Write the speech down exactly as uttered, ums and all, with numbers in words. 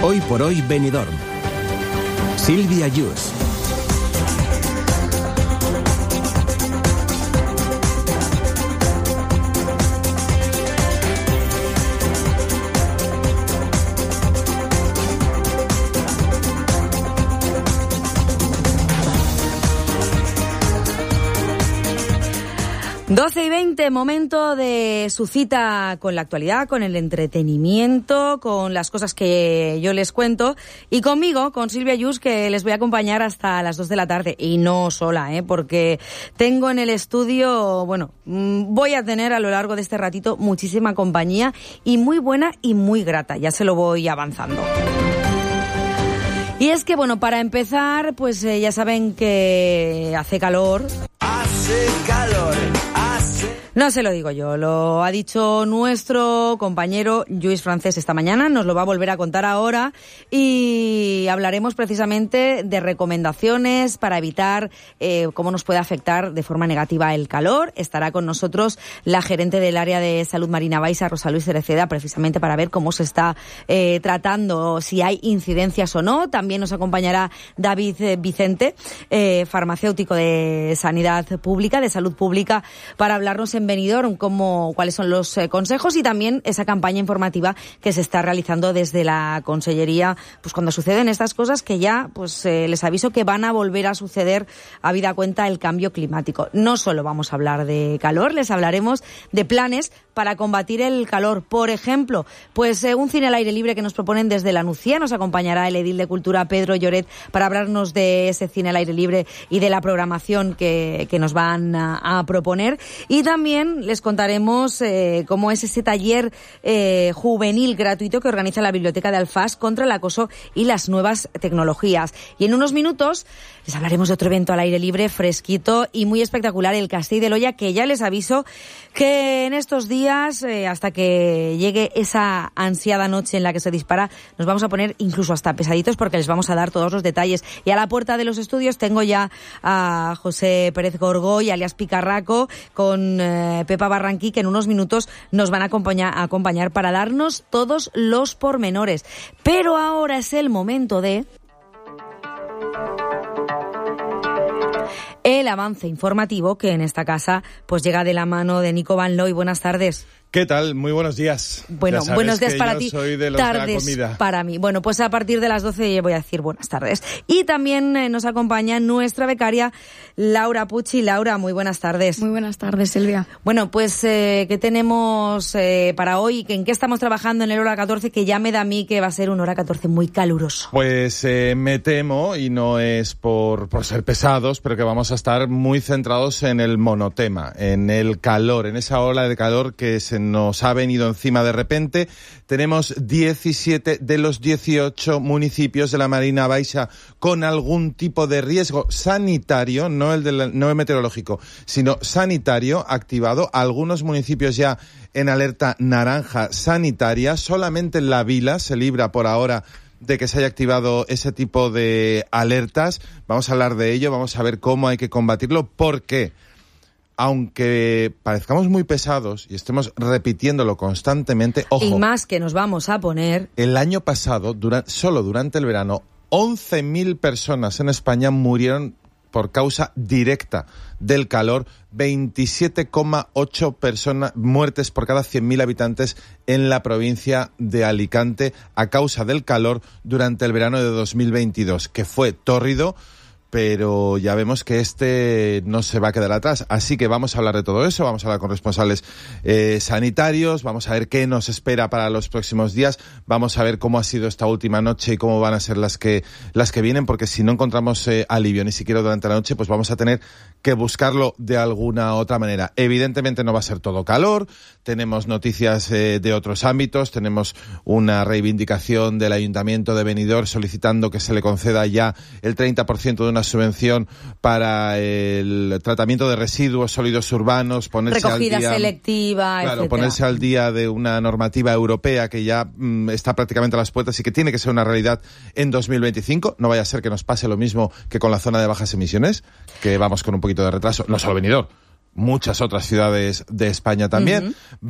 Hoy por hoy Benidorm. Silvia Yus. doce y veinte, momento de su cita con la actualidad, con el entretenimiento, con las cosas que yo les cuento, y conmigo, con Silvia Yus, que les voy a acompañar hasta las dos de la tarde, y no sola, ¿eh? Porque tengo en el estudio, bueno, voy a tener a lo largo de este ratito muchísima compañía, y muy buena y muy grata, ya se lo voy avanzando. Y es que, bueno, para empezar, pues eh, ya saben que hace calor. Hace calor, hace... No se lo digo yo, lo ha dicho nuestro compañero Lluís Francés esta mañana, nos lo va a volver a contar ahora y hablaremos precisamente de recomendaciones para evitar eh, cómo nos puede afectar de forma negativa el calor. Estará con nosotros la gerente del área de salud Marina Baixa, Rosa Luis Cereceda, precisamente para ver cómo se está eh, tratando, si hay incidencias o no. También nos acompañará David Vicente, eh, farmacéutico de Sanidad Pública, de Salud Pública, para hablarnos en Benidorm cómo, cuáles son los eh, consejos y también esa campaña informativa que se está realizando desde la Consellería, pues cuando suceden estas cosas que ya, pues eh, les aviso que van a volver a suceder habida cuenta el cambio climático. No solo vamos a hablar de calor, les hablaremos de planes para combatir el calor. Por ejemplo, pues eh, un cine al aire libre que nos proponen desde la Nucía. Nos acompañará el edil de Cultura, Pedro Lloret, para hablarnos de ese cine al aire libre y de la programación que, que nos van a, a proponer. Y también les contaremos eh, cómo es ese taller eh, juvenil gratuito que organiza la Biblioteca de Alfás contra el acoso y las nuevas tecnologías. Y en unos minutos les hablaremos de otro evento al aire libre fresquito y muy espectacular, el Castell de Loya, que ya les aviso que en estos días, eh, hasta que llegue esa ansiada noche en la que se dispara, nos vamos a poner incluso hasta pesaditos porque les vamos a dar todos los detalles. Y a la puerta de los estudios tengo ya a José Pérez Gorgoy, alias Picarraco, con eh, Pepa Barranqui, que en unos minutos nos van a acompañar, a acompañar para darnos todos los pormenores. Pero ahora es el momento de... el avance informativo, que en esta casa pues llega de la mano de Nico Van Looy. Buenas tardes. ¿Qué tal? Muy buenos días. Bueno, buenos días para ti, soy de los tardes de la comida. Para mí. Bueno, pues a partir de las doce voy a decir buenas tardes. Y también eh, nos acompaña nuestra becaria Laura Pucci. Laura, muy buenas tardes. Muy buenas tardes, Silvia. Bueno, pues eh, ¿qué tenemos eh, para hoy? ¿En qué estamos trabajando en el hora catorce? Que ya me da a mí que va a ser un hora catorce muy caluroso. Pues eh, me temo, y no es por, por ser pesados, pero que vamos a estar muy centrados en el monotema, en el calor, en esa ola de calor que se nos ha venido encima de repente. Tenemos diecisiete de los dieciocho municipios de la Marina Baixa con algún tipo de riesgo sanitario, no el, de la, no el meteorológico, sino sanitario activado. Algunos municipios ya en alerta naranja sanitaria. Solamente en La Vila se libra por ahora de que se haya activado ese tipo de alertas. Vamos a hablar de ello, vamos a ver cómo hay que combatirlo, porque aunque parezcamos muy pesados y estemos repitiéndolo constantemente, ojo. Y más que nos vamos a poner. El año pasado, dura, solo durante el verano, once mil personas en España murieron por causa directa del calor, veintisiete coma ocho personas muertes por cada cien mil habitantes en la provincia de Alicante a causa del calor durante el verano de dos mil veintidós, que fue tórrido, pero ya vemos que este no se va a quedar atrás. Así que vamos a hablar de todo eso, vamos a hablar con responsables eh, sanitarios, vamos a ver qué nos espera para los próximos días, vamos a ver cómo ha sido esta última noche y cómo van a ser las que las que vienen, porque si no encontramos eh, alivio ni siquiera durante la noche, pues vamos a tener que buscarlo de alguna otra manera. Evidentemente no va a ser todo calor, tenemos noticias eh, de otros ámbitos, tenemos una reivindicación del Ayuntamiento de Benidorm solicitando que se le conceda ya el treinta por ciento de una subvención para el tratamiento de residuos sólidos urbanos, ponerse recogida al día, selectiva, claro, etcétera. Ponerse al día de una normativa europea que ya mm, está prácticamente a las puertas y que tiene que ser una realidad en dos mil veinticinco. No vaya a ser que nos pase lo mismo que con la zona de bajas emisiones, que vamos con un poquito de retraso, no solo Benidorm, muchas otras ciudades de España también. Uh-huh.